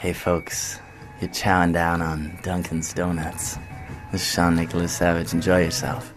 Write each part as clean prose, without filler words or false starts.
Hey folks, you're chowing down on Dunkin's Donuts. This is Sean Nicholas Savage. Enjoy yourself.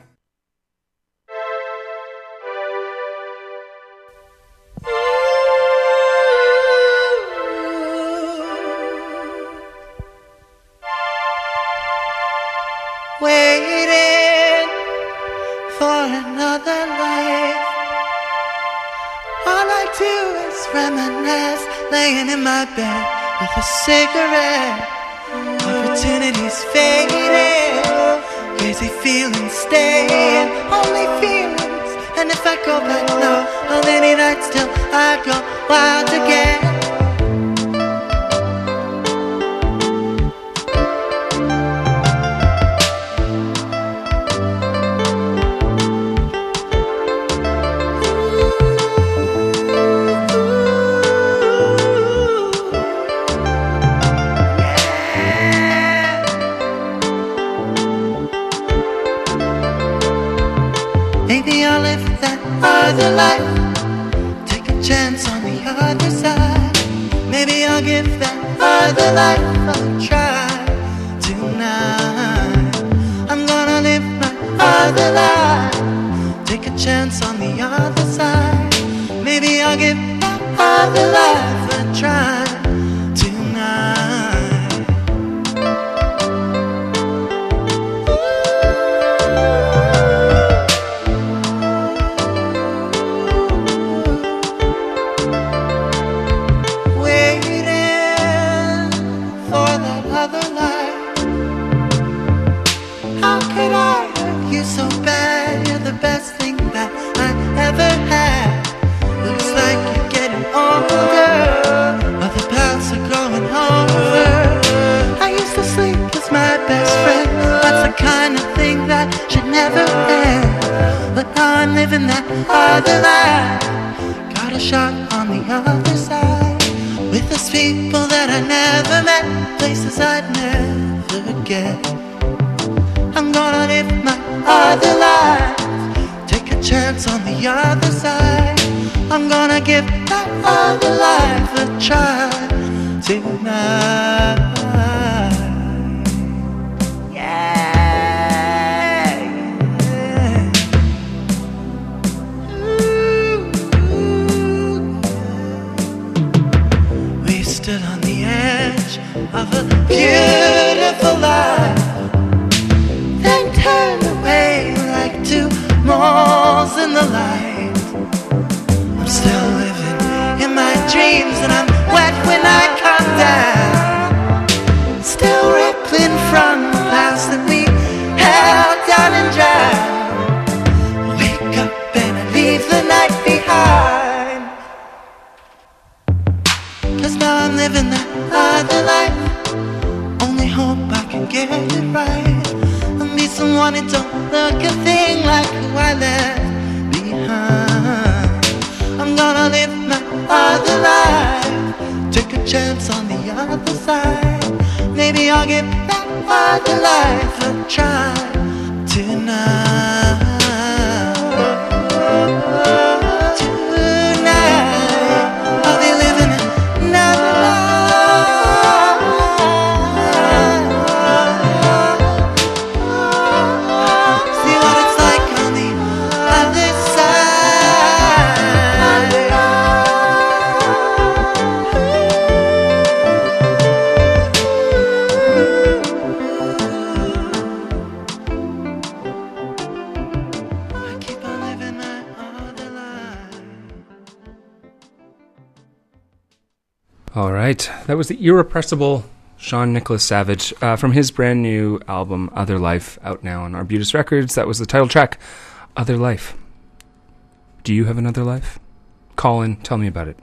Waiting for another life. All I do is reminisce, laying in my bed with a cigarette. Opportunities fading, crazy feelings staying, only feelings. And if I go back now, on any night still I go wild again. Maybe I'll live that other life, take a chance on the other side. Maybe I'll give that other life a try tonight. I'm gonna live my other life, take a chance on the other side. Maybe I'll give that other life a try tonight. So bad, you're the best thing that I ever had. Looks like you're getting older, other paths are going over. I used to sleep as my best friend, that's the kind of thing that should never end. But now I'm living that other life, got a shot on the other side, with those people that I never met, places I'd never get. I'm gonna live my other life, take a chance on the other side. I'm gonna give that other life a try tonight. Yeah, yeah. Ooh. We stood on the edge of a beautiful life, then turned away like two moles in the light. I'm still living in my dreams, and I'm wet when I come down, still rippling from the past that we held down and drowned. Wake up and I leave the night behind, 'cause now I'm living that other life. Only hope I can get it right, someone who don't look a thing like who I left behind. I'm gonna live my other life, take a chance on the other side. Maybe I'll give that other life a try tonight. Tonight I'll be living another life. All right, that was the irrepressible Sean Nicholas Savage from his brand new album, Other Life, out now on Arbutus Records. That was the title track, Other Life. Do you have another life? Call in, tell me about it.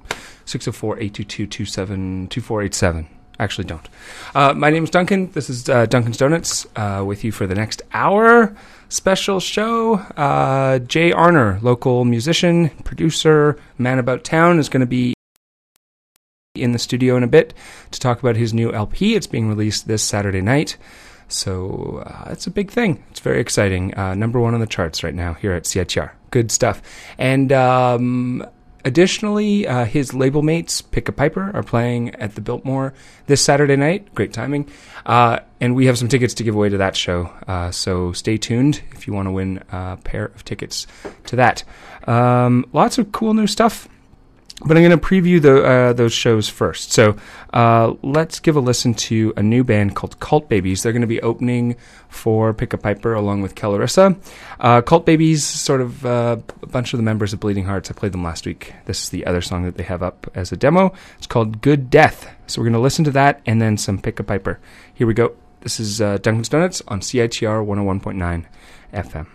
604-822-2487. Actually, don't. My name's Duncan. This is Duncan's Donuts with you for the next hour. Special show. Jay Arner, local musician, producer, man about town, is going to be in the studio in a bit to talk about his new LP. It's being released this Saturday night, so it's a big thing. It's very exciting. Number one on the charts right now here at CITR. Good stuff. And Additionally, his label mates, Pick a Piper, are playing at the Biltmore this Saturday night. Great timing. And we have some tickets to give away to that show. So stay tuned if you want to win a pair of tickets to that. Lots of cool new stuff. But I'm going to preview those shows first. So let's give a listen to a new band called Cult Babies. They're going to be opening for Pick a Piper along with Kellarissa. Cult Babies, sort of a bunch of the members of Bleeding Hearts. I played them last week. This is the other song that they have up as a demo. It's called Good Death. So we're going to listen to that and then some Pick a Piper. Here we go. This is Duncan's Donuts on CITR 101.9 FM.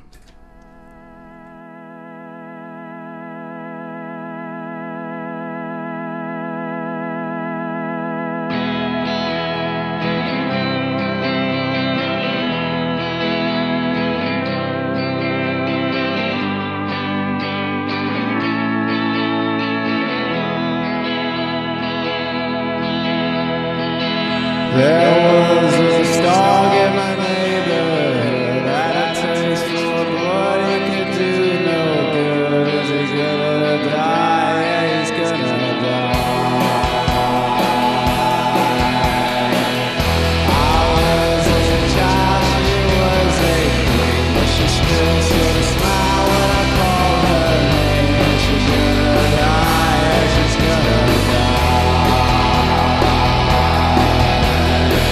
There was a dog in my neighborhood, had a taste for blood, he could do no good. Is he gonna die? Yeah, he's gonna die. I was a child, she was a queen, but she still sort of smiled when I called her name. She's gonna die, yeah, she's gonna die.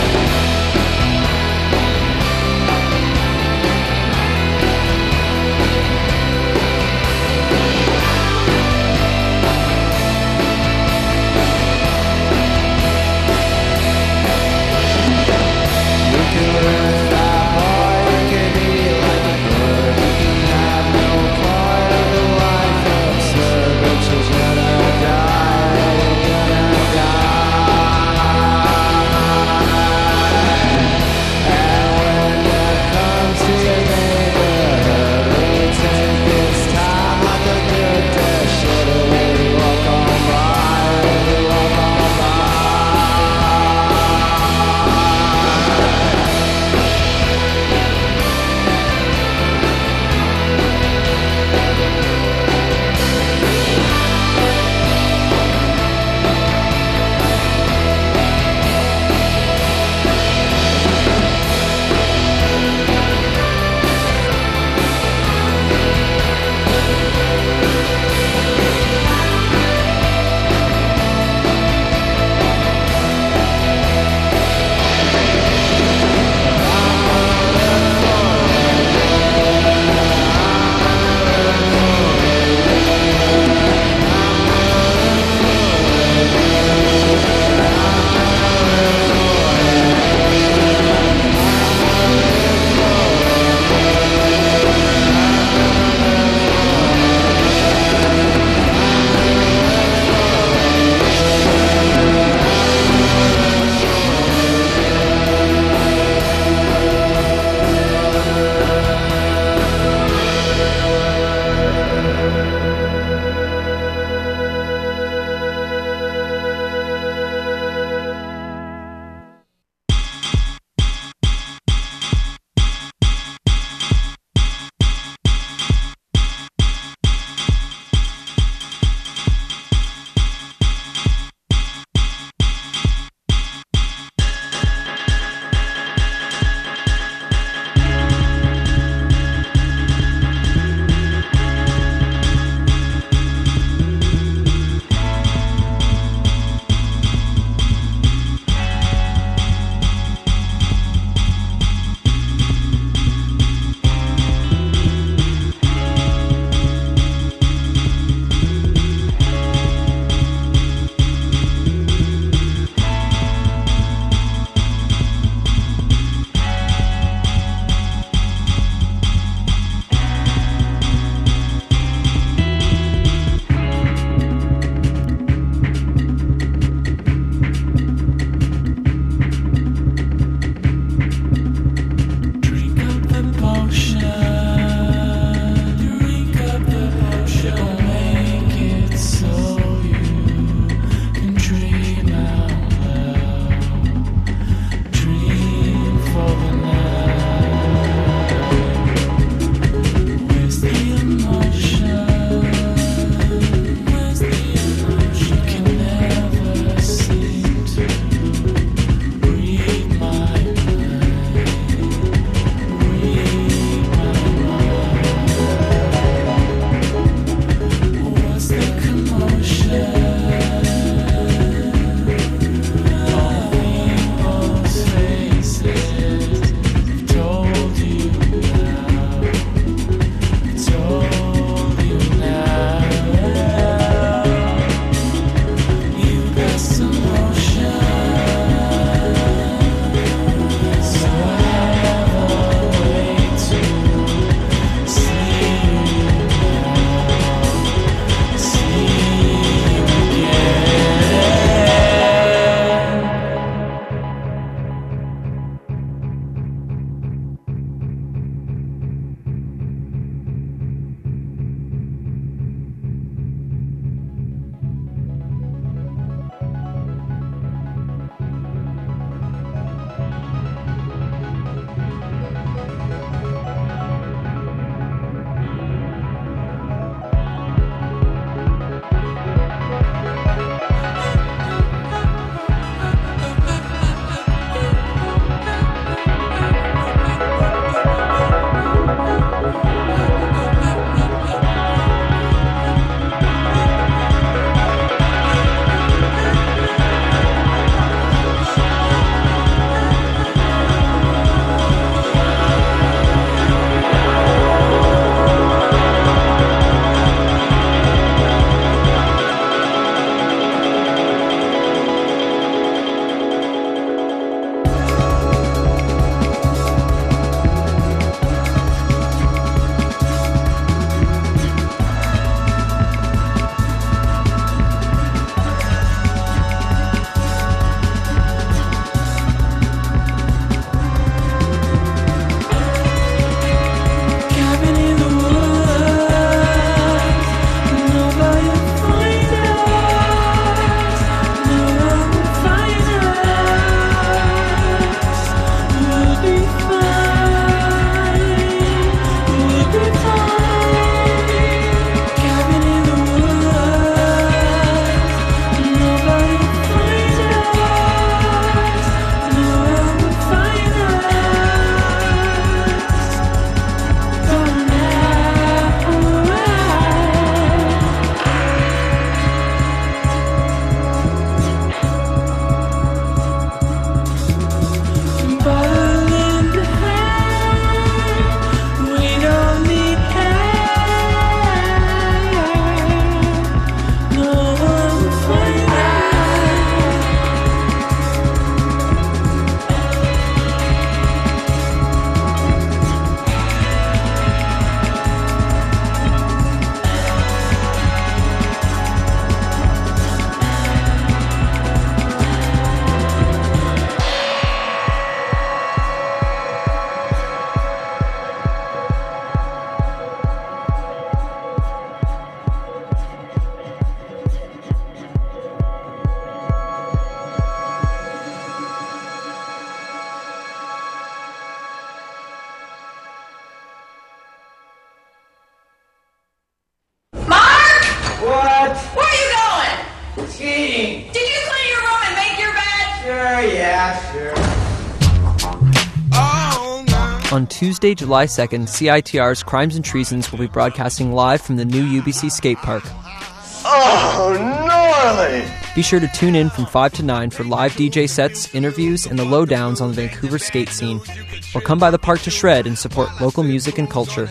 On Tuesday, July 2nd, CITR's Crimes and Treasons will be broadcasting live from the new UBC skate park. Oh, gnarly! Be sure to tune in from 5 to 9 for live DJ sets, interviews, and the lowdowns on the Vancouver skate scene. Or come by the park to shred and support local music and culture.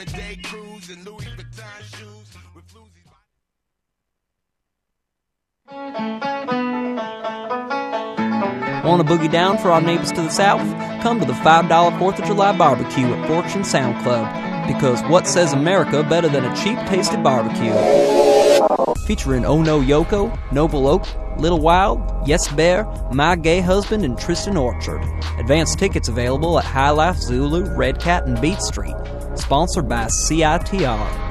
Want to boogie down for our neighbors to the south? Come to the $5 4th of July barbecue at Fortune Sound Club. Because what says America better than a cheap-tasted barbecue? Featuring Oh No Yoko, Noble Oak, Little Wild, Yes Bear, My Gay Husband, and Tristan Orchard. Advance tickets available at High Life, Zulu, Red Cat, and Beat Street. Sponsored by CITR.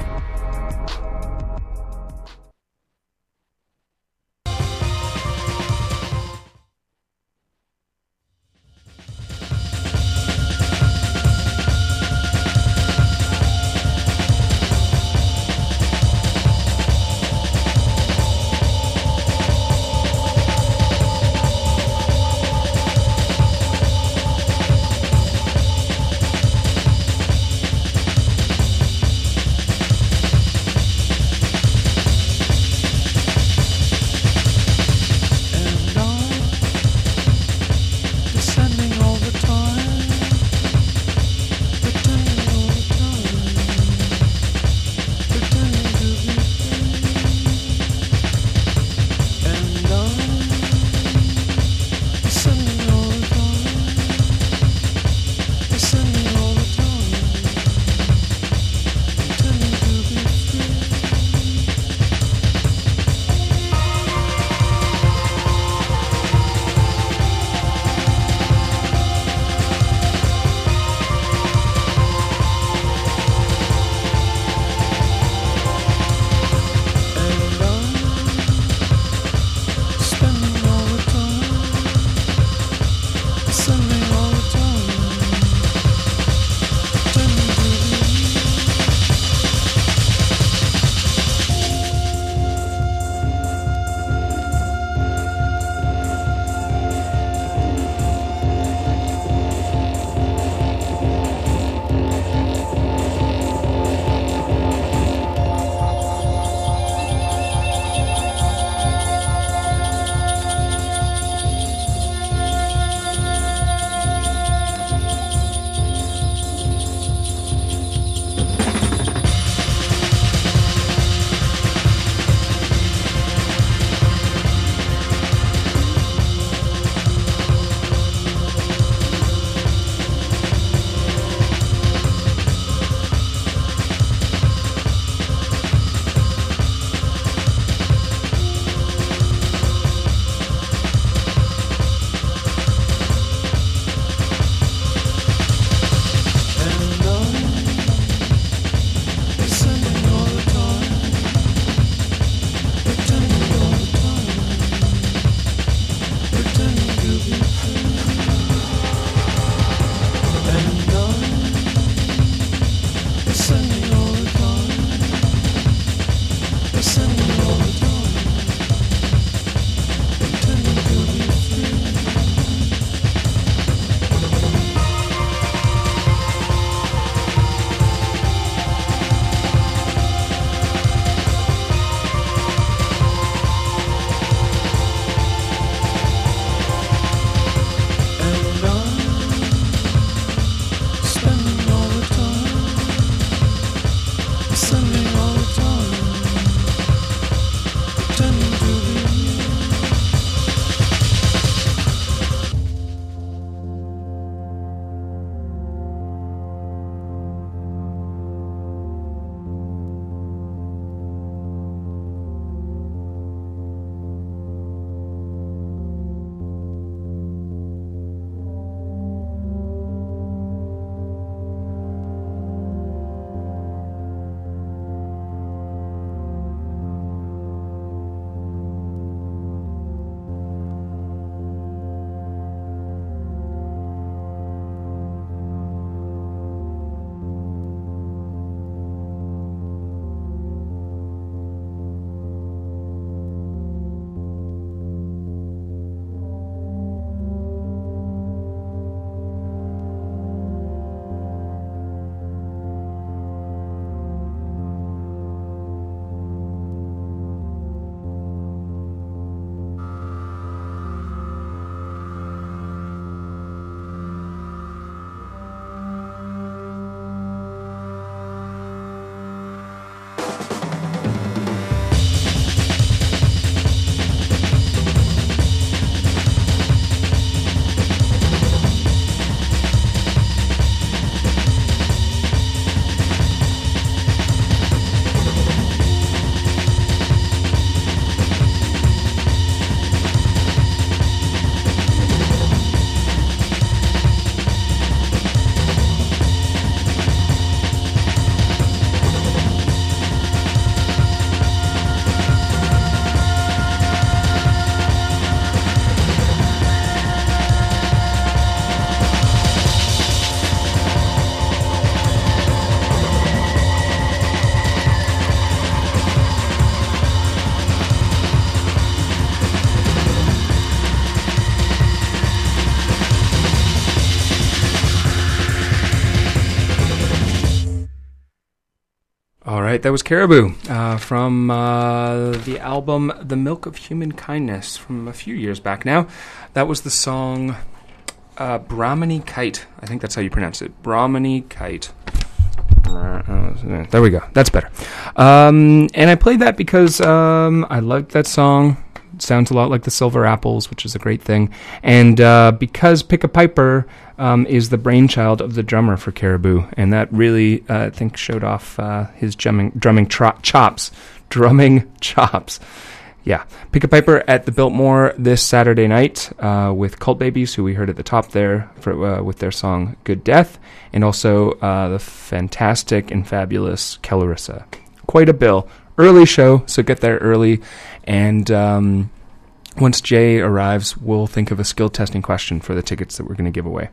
right, that was Caribou from the album The Milk of Human Kindness from a few years back now. That was the song Brahmini Kite. I think that's how you pronounce it. Brahmini Kite. There we go. That's better. And I played that because I liked that song. It sounds a lot like the Silver Apples, which is a great thing. And because Pick a Piper is the brainchild of the drummer for Caribou, and that really, I think, showed off his drumming chops. Drumming chops. Yeah. Pick a Piper at the Biltmore this Saturday night with Cult Babies, who we heard at the top there with their song Good Death, and also the fantastic and fabulous Kellarissa. Quite a bill. Early show, so get there early. And once Jay arrives, we'll think of a skill testing question for the tickets that we're going to give away.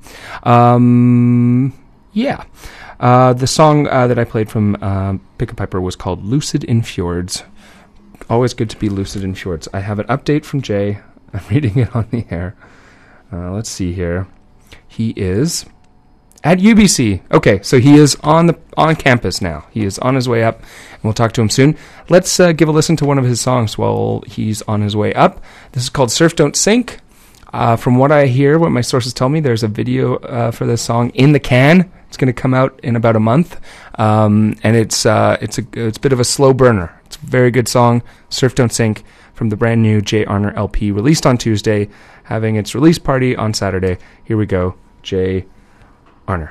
Yeah. The song that I played from Pick a Piper was called Lucid in Fjords. Always good to be lucid in fjords. I have an update from Jay. I'm reading it on the air. Let's see here. He is at UBC. Okay, so he is on campus now. He is on his way up, and we'll talk to him soon. Let's give a listen to one of his songs while he's on his way up. This is called Surf Don't Sink. From what I hear, what my sources tell me, there's a video for this song in the can. It's going to come out in about a month, and it's a bit of a slow burner. It's a very good song, Surf Don't Sink, from the brand new Jay Arner LP, released on Tuesday, having its release party on Saturday. Here we go, Jay Arner.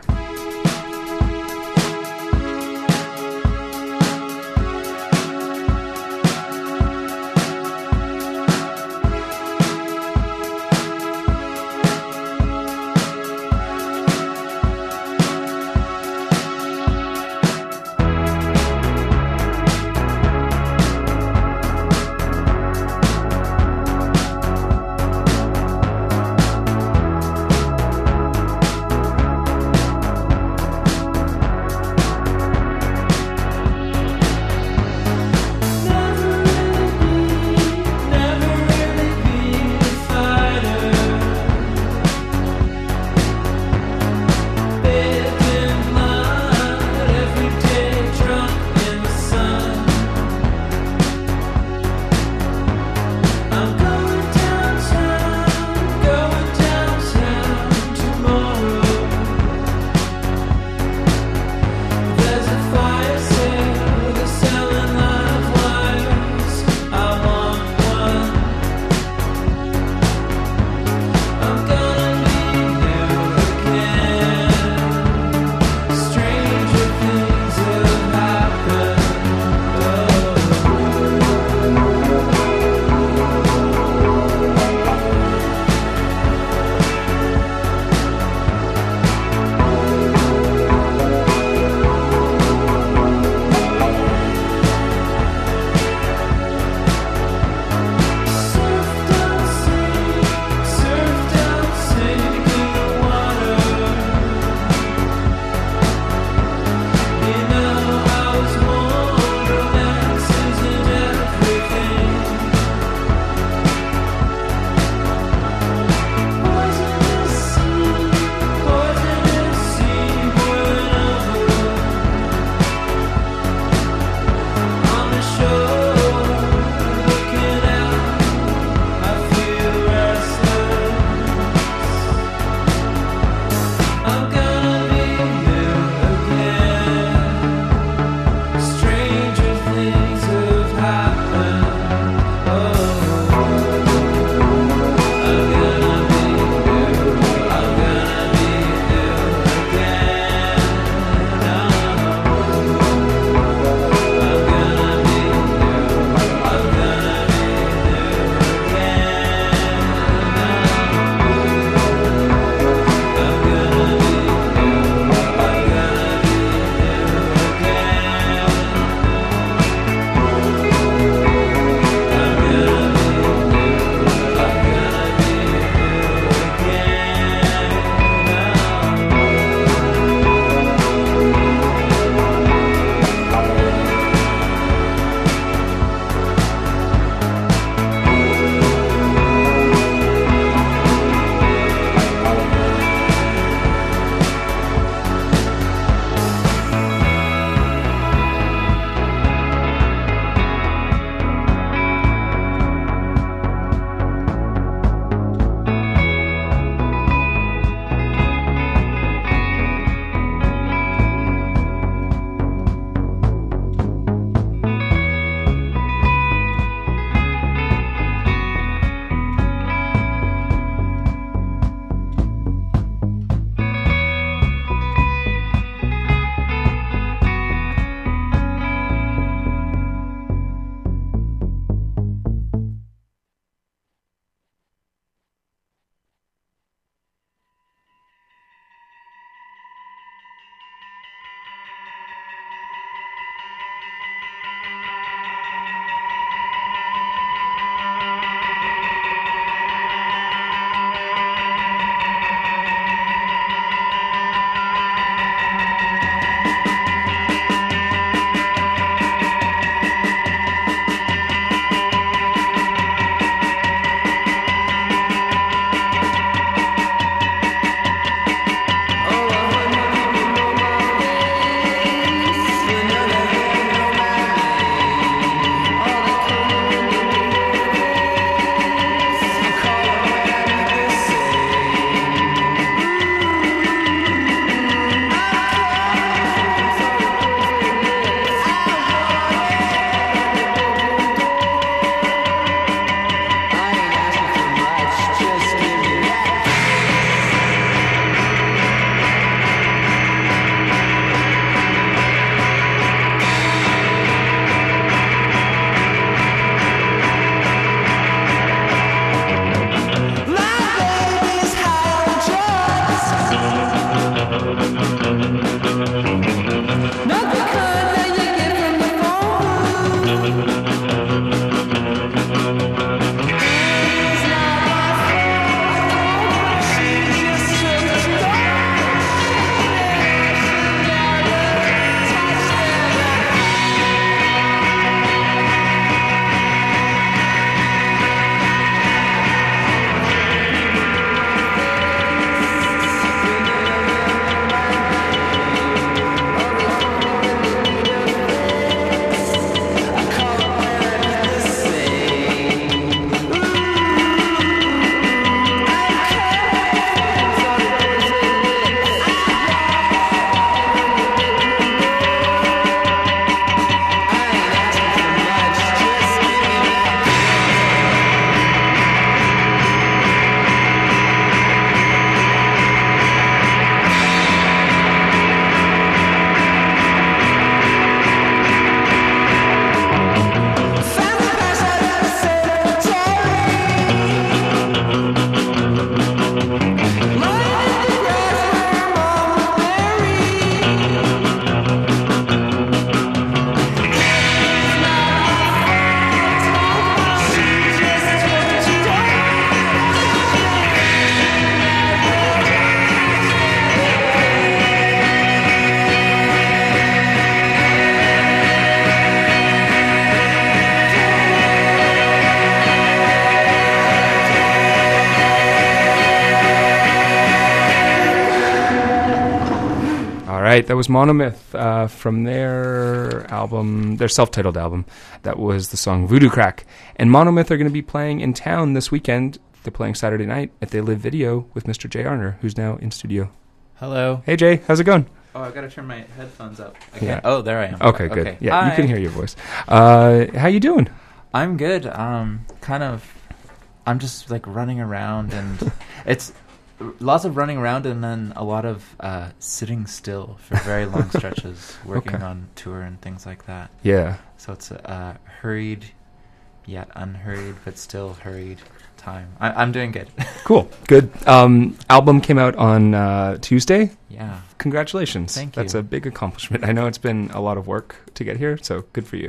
right, that was Monomyth from their album, their self-titled album. That was the song Voodoo Crack. And Monomyth are going to be playing in town this weekend. They're playing Saturday night at They Live Video with Mr. Jay Arner, who's now in studio. Hello. Hey, Jay, how's it going? Oh, I've got to turn my headphones up. Yeah. Oh, there I am. Okay, good. Yeah, Hi. you can hear your voice. How you doing? I'm good. I'm just like running around, and it's lots of running around, and then a lot of sitting still for very long stretches, working Okay. on tour and things like that. Yeah. So it's hurried, yet unhurried, but still hurried time. I'm doing good. Cool. Good. Album came out on Tuesday. Yeah. Congratulations. Thank you. That's a big accomplishment. I know it's been a lot of work to get here, so good for you.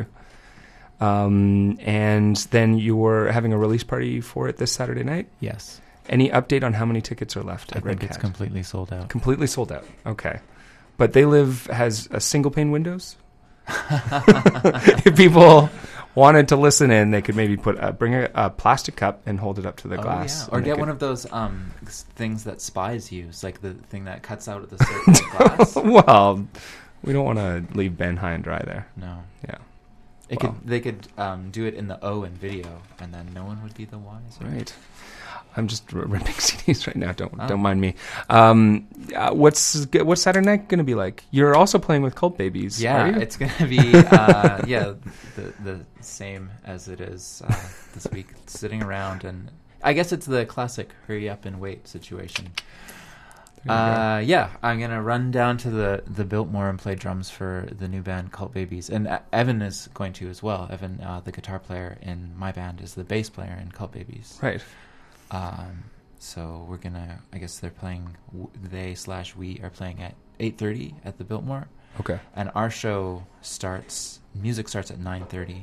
And then you were having a release party for it this Saturday night. Yes. Any update on how many tickets are left I at Red think it's Cat? completely sold out. Completely sold out. Okay. But They Live has a single pane windows. If people wanted to listen in, they could maybe bring a plastic cup and hold it up to the glass. Yeah. Or and they get could- one of those things that spies use, like the thing that cuts out the circle of glass. Well, we don't want to leave Ben high and dry there. No. Yeah. They could do it in the O in video, and then no one would be the wiser. Right. I'm just ripping CDs right now. Oh. Don't mind me. What's Saturday night going to be like? You're also playing with Cult Babies. Yeah, are you? it's gonna be the same as it is this week. Sitting around, and I guess it's the classic hurry up and wait situation. Yeah, I'm gonna run down to the Biltmore and play drums for the new band Cult Babies, and Evan is going to as well. Evan, the guitar player in my band, is the bass player in Cult Babies. Right. So we're gonna. I guess they're playing. We are playing at 8:30 at the Biltmore. Okay. And our show music starts at 9:30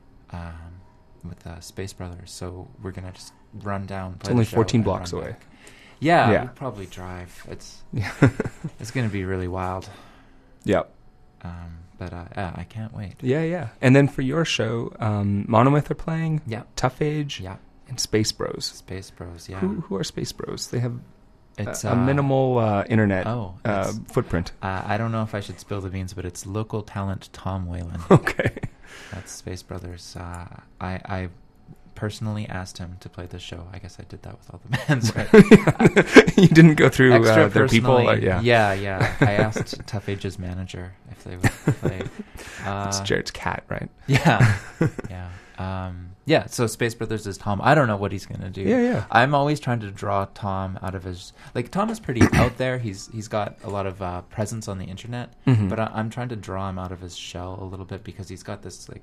with Space Brothers. So we're going to just run down. It's only 14 blocks away. Yeah, Yeah. we'll probably drive. It's Yeah. it's going to be really wild. Yeah. But I can't wait. Yeah. And then for your show, Monomyth are playing. Yeah. Tough Age. Yeah. And Space Bros. Space Bros, yeah. Who are Space Bros? They have It's a minimal internet it's- footprint. I don't know if I should spill the beans, but it's local talent Tom Whalen. Okay. That's Space Brothers. I personally asked him to play this show. I guess I did that with all the bands. Right? You didn't go through Extra their people. personally, Yeah. yeah. I asked Tough Age's manager if they would play. It's Jared's cat, right? Yeah, yeah. So Space Brothers is Tom. I don't know what he's gonna do. Yeah. I'm always trying to draw Tom out of his. Like Tom is pretty out there. He's got a lot of presence on the internet, Mhm. but I'm trying to draw him out of his shell a little bit because he's got this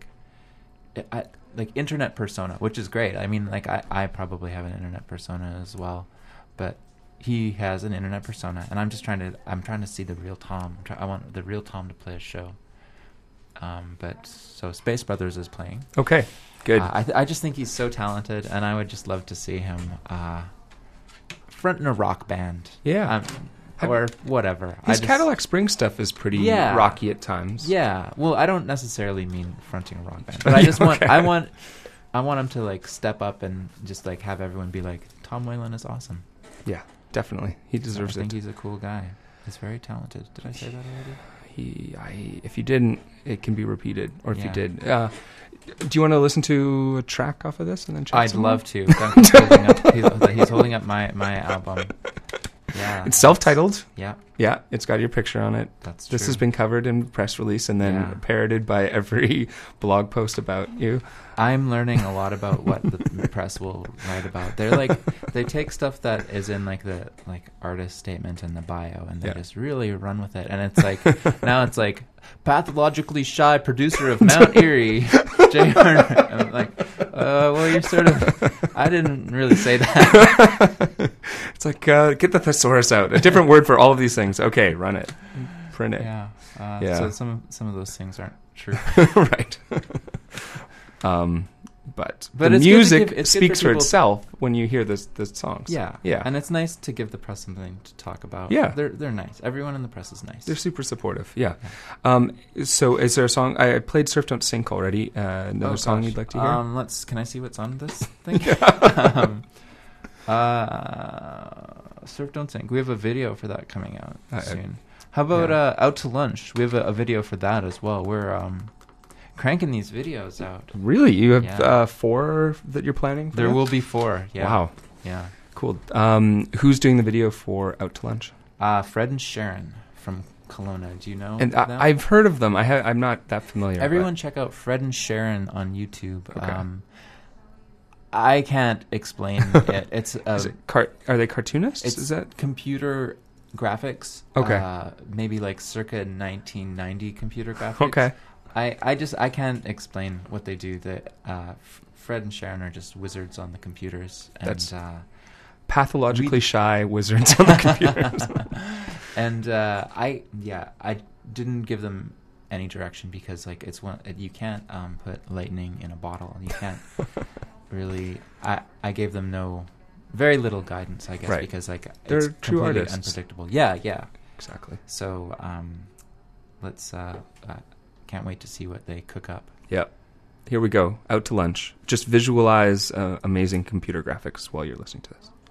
like internet persona, which is great. I mean, like I probably have an internet persona as well, but he has an internet persona, and I'm trying to see the real Tom. I want the real Tom to play a show. But so Space Brothers is playing. Okay. Good. I just think he's so talented, and I would just love to see him front in a rock band. Yeah. Or whatever. His Cadillac Spring stuff is pretty Yeah. rocky at times. Yeah. Well, I don't necessarily mean fronting a rock band, but I just want Okay. I want him to like step up and just like have everyone be like, Tom Whalen is awesome. Yeah, definitely. He I deserves think it. he's a cool guy. He's very talented. Did I say that already? If you didn't, it can be repeated. Or if you Yeah. did. Do you want to listen to a track off of this and then chat I'd some more? love to. Duncan's holding up, he's holding up my album. Yeah. It's self-titled. Yeah, Yeah, it's got your picture on it. that's true. This has been covered in press release and then Yeah. parroted by every blog post about you. I'm learning a lot about what the press will write about. They take stuff that is in like the artist statement and the bio, and they Yeah. just really run with it. And it's like now it's like pathologically shy producer of Mount Erie, Jay Arner. I'm like, well, you're sort of. I didn't really say that. It's like, get the thesaurus out. A different word for all of these things. Okay, run it. Print it. Yeah. Yeah. So some of those things aren't true. Right. But But the it's good to music give- it's good speaks for for people- itself when you hear the songs. Yeah. Yeah. And it's nice to give the press something to talk about. Yeah. They're nice. Everyone in the press is nice. They're super supportive. Yeah. So is there a song? I played Surf Don't Sink already. Another song you'd like to hear? Can I see what's on this thing? Surf Don't Sink. We have a video for that coming out soon. How about Out to Lunch? We have a video for that as well. We're cranking these videos out. Really? You have 4 that you're planning? There will be 4. Yeah. Wow. Yeah. Cool. Who's doing the video for Out to Lunch? Fred and Sharon from Kelowna. Do you know And them? I've heard of them. I'm not that familiar. Everyone check out Fred and Sharon on YouTube. Okay. I can't explain it. It's are they cartoonists? It's Is that computer graphics. Okay. Maybe like circa 1990 computer graphics. okay? I can't explain what they do. Fred and Sharon are just wizards on the computers. And, That's pathologically shy wizards on the computers. And I didn't give them any direction because like you can't put lightning in a bottle, and you can't really. I gave them very little guidance, I guess, Right. because like They're it's true completely artists. unpredictable. Yeah, Exactly. So let's can't wait to see what they cook up. Yep. Here we go. Out to Lunch. Just visualize amazing computer graphics while you're listening to this.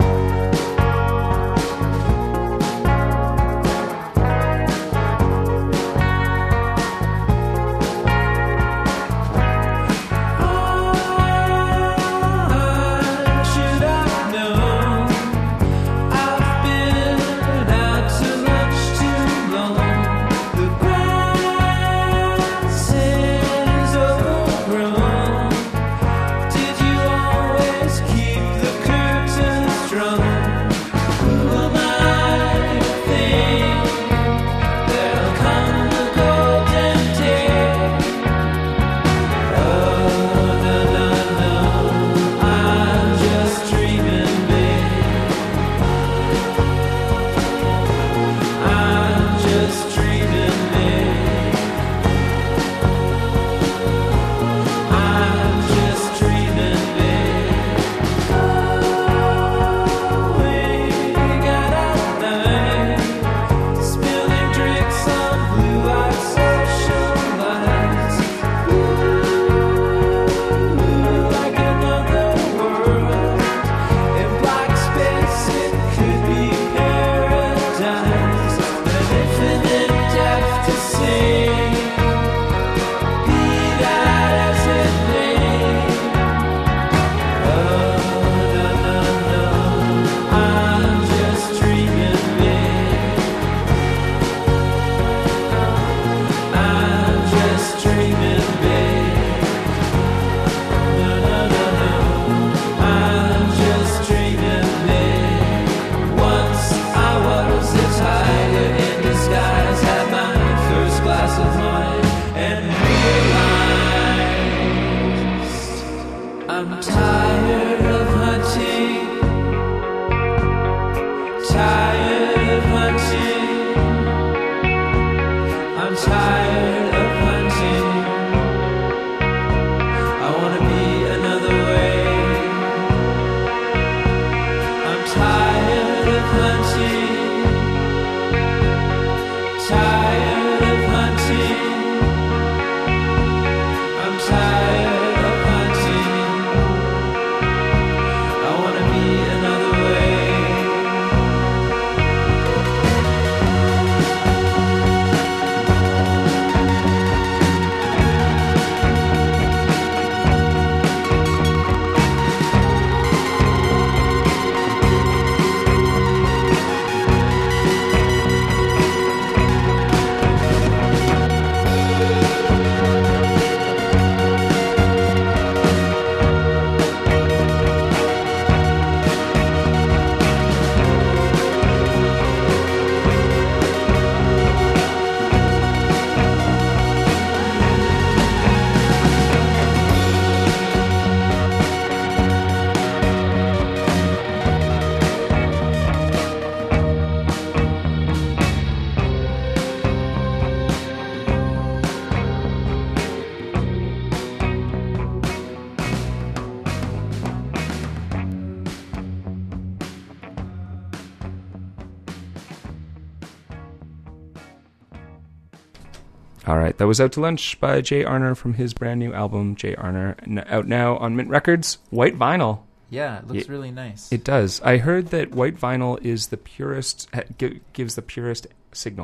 All right, that was Out to Lunch by Jay Arner from his brand new album, Jay Arner, out now on Mint Records. White vinyl. Yeah, it looks really nice. It does. I heard that white vinyl is the purest, gives the purest signal.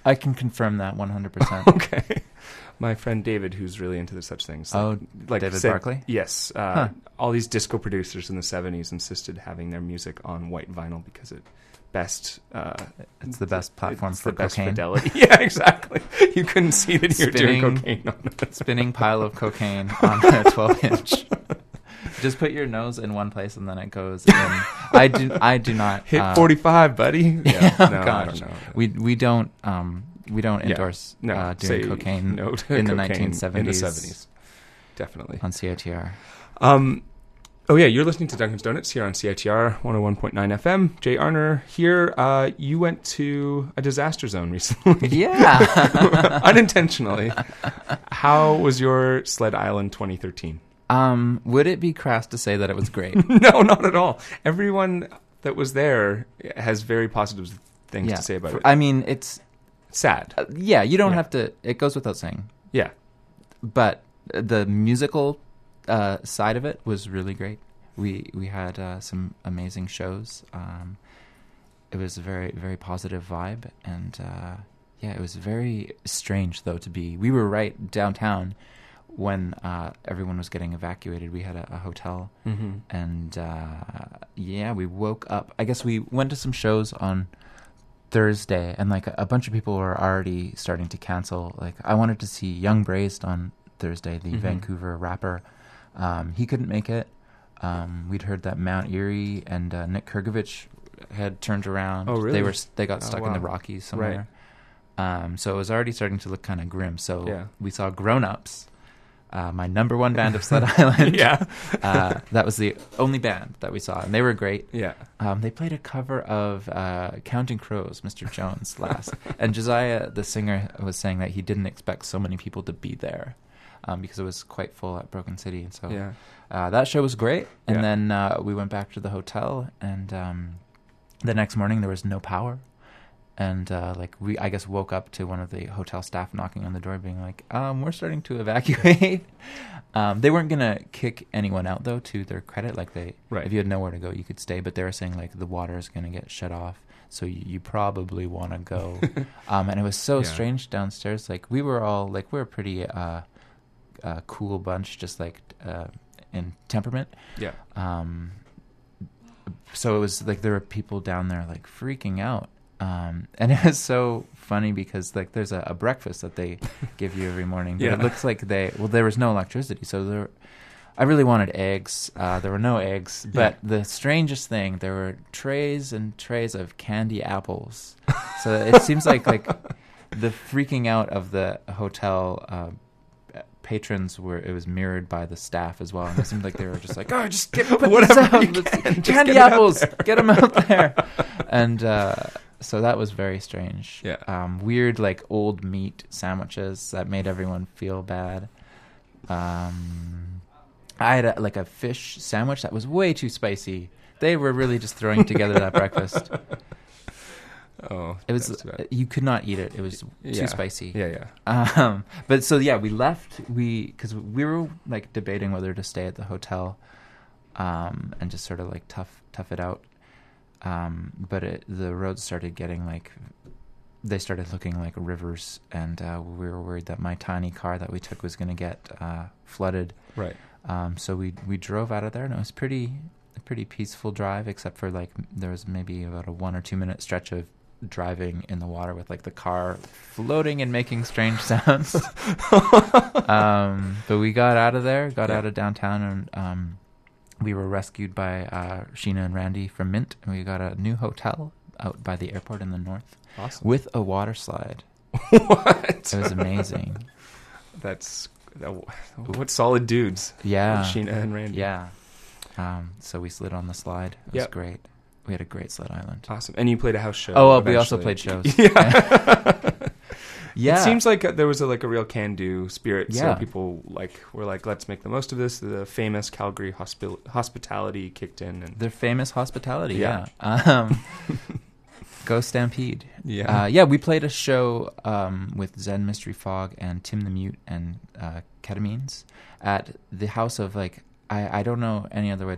I can confirm that 100%. Okay. My friend David, who's really into such things. Oh, David Barclay? Yes. All these disco producers in the 70s insisted having their music on white vinyl because it's the best platform for the best cocaine. Fidelity. Yeah, exactly. You couldn't see that you're doing Spinning- cocaine on it. Spinning pile of cocaine on a 12-inch. Just put your nose in one place and then it goes in. I do not Hit 45, buddy. Yeah. No, I gosh. don't know. We don't endorse doing cocaine no to in the cocaine 1970s. In the 70s. Definitely. On CITR. Oh, yeah, you're listening to Duncan's Donuts here on CITR 101.9 FM. Jay Arner here. You went to a disaster zone recently. Yeah. Unintentionally. How was your Sled Island 2013? Would it be crass to say that it was great? No, not at all. Everyone that was there has very positive things to say about it. I mean, it's sad. you don't have to. It goes without saying. Yeah. But the musical side of it was really great. We had some amazing shows. It was a very, very positive vibe, and it was very strange though to be. We were right downtown when everyone was getting evacuated. We had a hotel, and we woke up. I guess we went to some shows on Thursday, and like a bunch of people were already starting to cancel. Like I wanted to see Young Braised on Thursday, the Vancouver rapper. He couldn't make it. We'd heard that Mount Erie and Nick Kurgovich had turned around. Oh, really? They got stuck in the Rockies somewhere. Right. So it was already starting to look kind of grim. So we saw Grown Ups, my number one band of Sled Island. That was the only band that we saw, and they were great. Yeah. They played a cover of Counting Crows, Mr. Jones, last. And Josiah, the singer, was saying that he didn't expect so many people to be there. Because it was quite full at Broken City, and so that show was great. And then we went back to the hotel, and the next morning there was no power, and I guess woke up to one of the hotel staff knocking on the door, being like, "We're starting to evacuate." They weren't gonna kick anyone out though, to their credit. Like if you had nowhere to go, you could stay. But they were saying like the water is gonna get shut off, so you probably want to go. And it was so strange downstairs. Like we were all like we're pretty. Cool bunch, just like in temperament. Yeah. So it was like there were people down there like freaking out, and it was so funny because like there's a breakfast that they give you every morning. But it looks like there was no electricity, so I really wanted eggs. There were no eggs, but the strangest thing, there were trays and trays of candy apples. So it seems like the freaking out of the hotel. Patrons it was mirrored by the staff as well, and it seemed like they were just like, "Oh, just put whatever you can, candy apples, get them out there," and so that was very strange. Yeah, weird like old meat sandwiches that made everyone feel bad. I had a fish sandwich that was way too spicy. They were really just throwing together that breakfast. Oh, it was. You could not eat it. It was too spicy. Yeah. But so we left. Because we were like debating whether to stay at the hotel, and just sort of like tough it out. But the roads started getting they started looking like rivers, and we were worried that my tiny car that we took was going to get flooded. Right. So we drove out of there, and it was a pretty peaceful drive, except for there was maybe about a 1 or 2 minute stretch of driving in the water with the car floating and making strange sounds. But we got out of there, out of downtown, and we were rescued by Sheena and Randy from Mint, and we got a new hotel out by the airport in the north. Awesome. With a water slide. What? It was amazing. What solid dudes. Yeah. Sheena and Randy. Yeah. So we slid on the slide. It was great. We had a great Sled Island. Awesome. And you played a house show. Oh, we also played shows. Yeah. It seems like there was a real can-do spirit. Yeah. So people were like, let's make the most of this. The famous Calgary hospitality kicked in. And their famous hospitality, yeah. Go Stampede. Yeah. We played a show with Zen Mystery Fog and Tim the Mute and Ketamines at the house of I don't know any other way to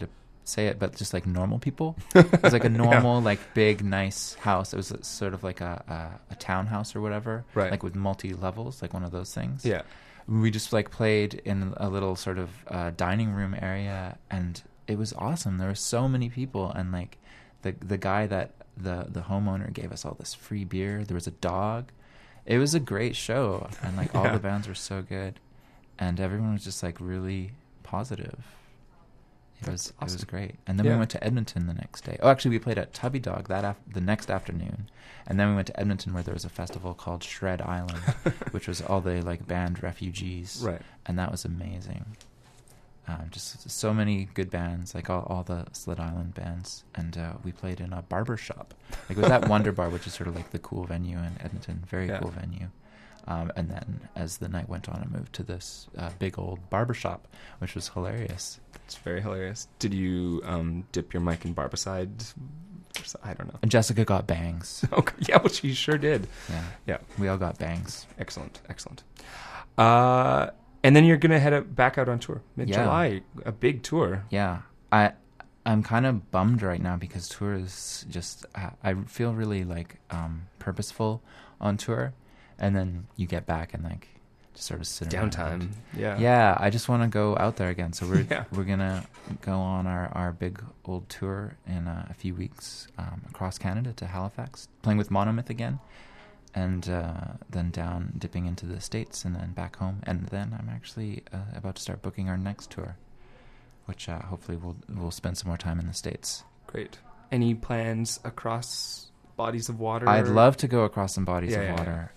say it, but just like normal people. It was like a normal, like big, nice house. It was sort of like a townhouse or whatever, Right. like with multi levels, like one of those things. Yeah. We just like played in a little sort of dining room area, and it was awesome. There were so many people, and like the guy that the homeowner gave us all this free beer. There was a dog. It was a great show, and like all Yeah. the bands were so good, and everyone was just like really positive. It was great. And then Yeah. we went to Edmonton the next day. Oh, actually, we played at Tubby Dog the next afternoon, and then we went to Edmonton where there was a festival called Shred Island, which was all the like band refugees, Right. and that was amazing. Just so many good bands, like all the Slit Island bands, and we played in a barber shop. Like it was at Wonder Bar, which is sort of like the cool venue in Edmonton, very Yeah. cool venue. And then as the night went on, I moved to this big old barber shop, which was hilarious. It's very hilarious. Did you dip your mic in Barbicide? I don't know. And Jessica got bangs. Okay. Yeah, well, she sure did. Yeah, Yeah. we all got bangs. Excellent. Excellent. And then you're going to head back out on tour mid-July, a big tour. Yeah, I'm kind of bummed right now because tour is just I feel really like purposeful on tour, and then you get back and like just sort of sit around. Downtime. Yeah. Yeah, I just want to go out there again. So Yeah. we're gonna go on our big old tour in a few weeks across Canada to Halifax, playing with Monomyth again, and then down dipping into the States and then back home, and then I'm actually about to start booking our next tour, which hopefully we'll spend some more time in the States. Great. Any plans across bodies of water? I'd love to go across some bodies Yeah, of yeah, water.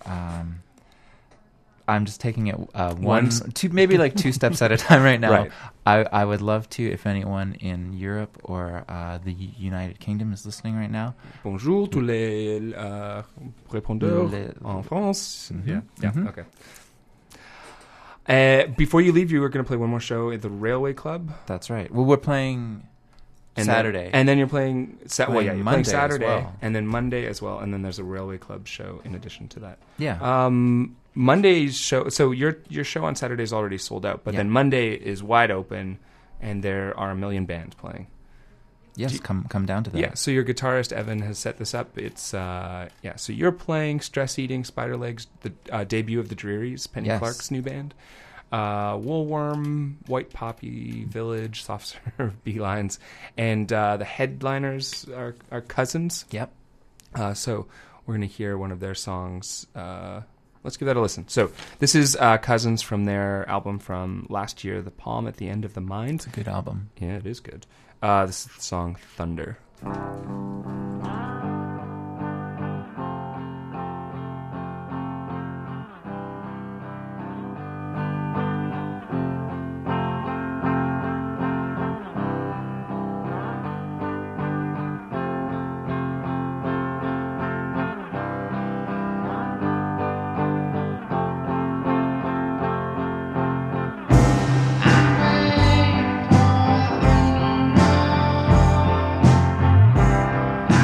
I'm just taking it maybe like two steps at a time right now. Right. I would love to, if anyone in Europe or the United Kingdom is listening right now. Bonjour tous les répondeurs en France. Mhm. Yeah. Yeah. Mhm. Okay. Before you leave, you were going to play one more show at the Railway Club. That's right. Well, we're playing Saturday. And then you're playing... you're Monday playing as Saturday. well. And then Monday as well. And then there's a Railway Club show in addition to that. Yeah. Monday's show... So your show on Saturday is already sold out. But Yeah. then Monday is wide open. And there are a million bands playing. Yes, come down to that. Yeah, so your guitarist, Evan, has set this up. It's, so you're playing Stress Eating, Spider Legs, the debut of the Drearies, Penny Yes. Clark's new band. Woolworm, White Poppy, Village, Soft Serve, Beelines, and the headliners are Cousins. Yep. So we're going to hear one of their songs. Let's give that a listen. So this is Cousins from their album from last year, The Palm at the End of the Mind. It's a good album. Yeah, it is good. This is the song Thunder. I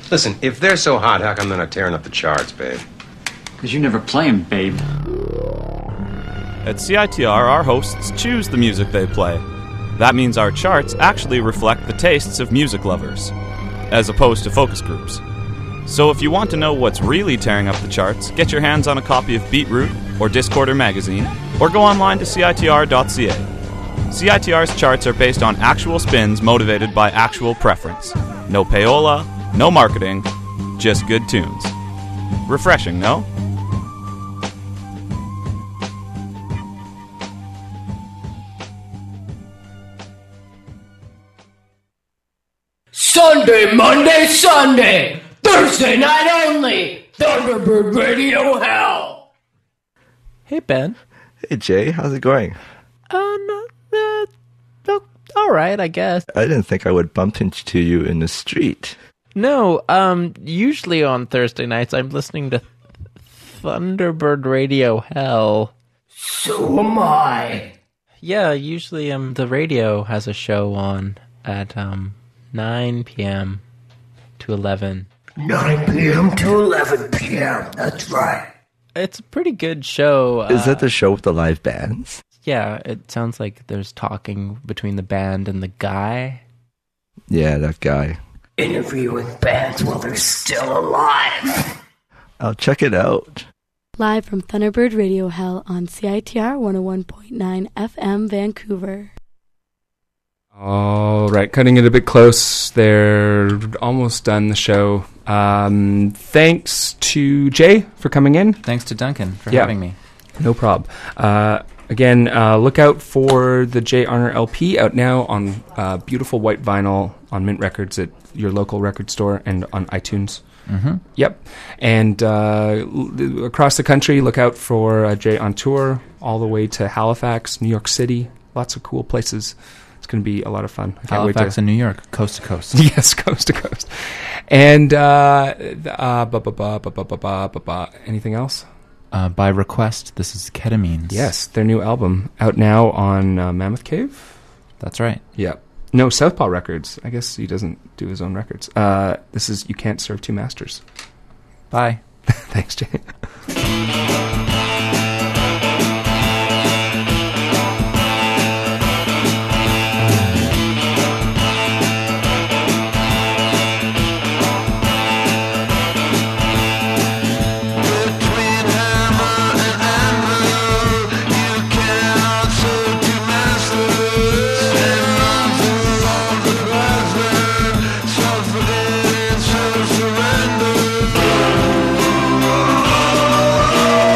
Listen, if they're so hot, how come they're not tearing up the charts, babe? Because you never play 'em, babe. At CITR, our hosts choose the music they play. That means our charts actually reflect the tastes of music lovers, as opposed to focus groups. So if you want to know what's really tearing up the charts, get your hands on a copy of Beatroot or Discorder magazine, or go online to CITR.ca. CITR's charts are based on actual spins motivated by actual preference. No payola, no marketing, just good tunes. Refreshing, no? Sunday, Monday, Sunday, Thursday night only, Thunderbird Radio Hell. Hey, Ben. Hey, Jay. How's it going? All right, I guess. I didn't think I would bump into you in the street. No, usually on Thursday nights I'm listening to Thunderbird Radio Hell. So am I. Yeah, usually the radio has a show on at 9 p.m. to 11. 9 p.m. to 11 p.m., that's right. It's a pretty good show. Is that the show with the live bands? Yeah, it sounds like there's talking between the band and the guy. Yeah, that guy. Interviewing bands while they're still alive. I'll check it out. Live from Thunderbird Radio Hell on CITR 101.9 FM Vancouver. All right, cutting it a bit close. They're almost done the show. Thanks to Jay for coming in. Thanks to Duncan for having me. No problem. Again, look out for the Jay Arner LP out now on beautiful white vinyl on Mint Records at your local record store and on iTunes. Mm-hmm. Yep. And across the country, look out for Jay on tour all the way to Halifax, New York City. Lots of cool places. It's going to be a lot of fun. I can't wait Halifax and New York, coast to coast. Yes, coast to coast. And anything else? By request, this is Ketamines. Yes, their new album out now on Mammoth Cave. That's right. Yeah. No, Southpaw Records. I guess he doesn't do his own records. This is You Can't Serve Two Masters. Bye. Thanks, Jay. Surrender.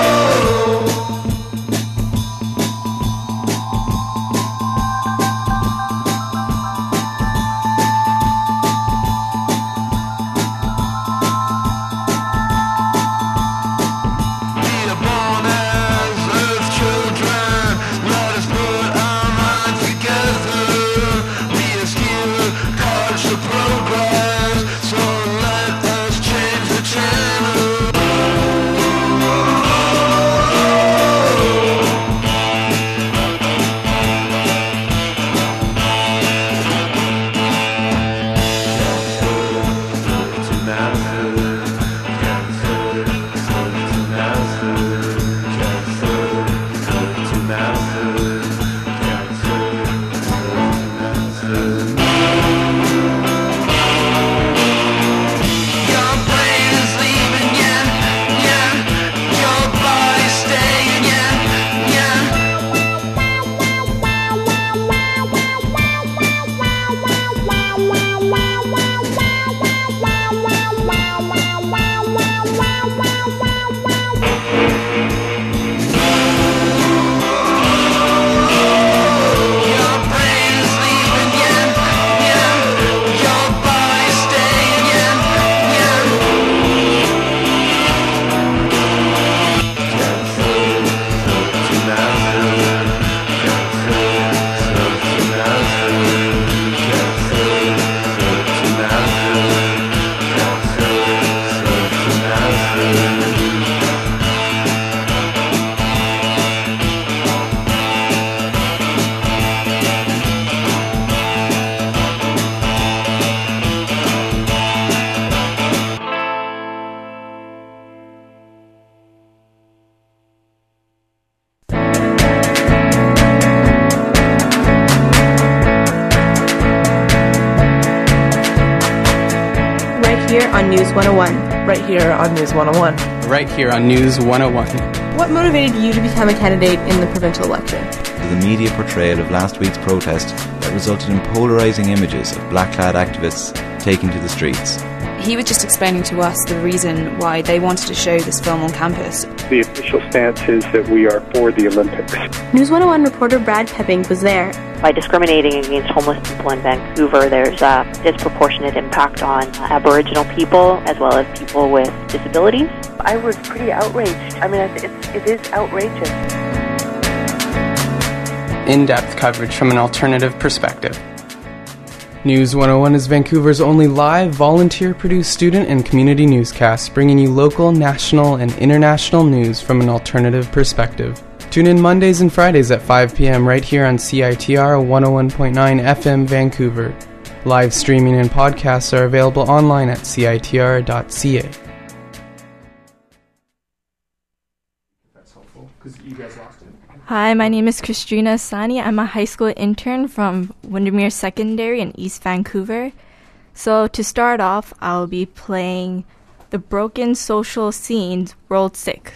here on News 101. Right here on News 101. Right here on News 101. What motivated you to become a candidate in the provincial election? The media portrayal of last week's protest that resulted in polarising images of black-clad activists taking to the streets. He was just explaining to us the reason why they wanted to show this film on campus. The official stance is that we are for the Olympics. News 101 reporter Brad Pepping was there. By discriminating against homeless people in Vancouver, there's a disproportionate impact on Aboriginal people as well as people with disabilities. I was pretty outraged. I mean, it is outrageous. In-depth coverage from an alternative perspective. News 101 is Vancouver's only live, volunteer-produced student and community newscast, bringing you local, national, and international news from an alternative perspective. Tune in Mondays and Fridays at 5 p.m. right here on CITR 101.9 FM Vancouver. Live streaming and podcasts are available online at citr.ca. That's helpful, because you guys lost it. Hi, my name is Christina Sani. I'm a high school intern from Windermere Secondary in East Vancouver. So to start off, I'll be playing The Broken Social Scenes World Sick.